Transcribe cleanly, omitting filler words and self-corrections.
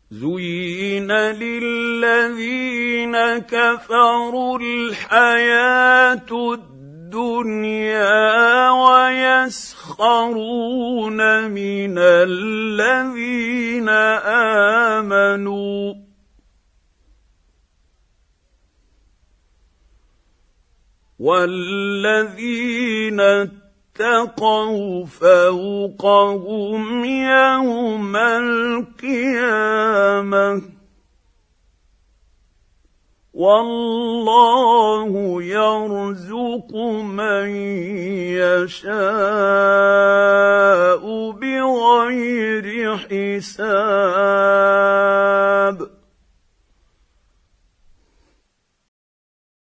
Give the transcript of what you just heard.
زين للذين كفروا الحياة الدنيا ويسخرون من الذين آمنوا والذين اتقوا فوقهم يوم القيامة والله يرزق من يشاء بغير حساب.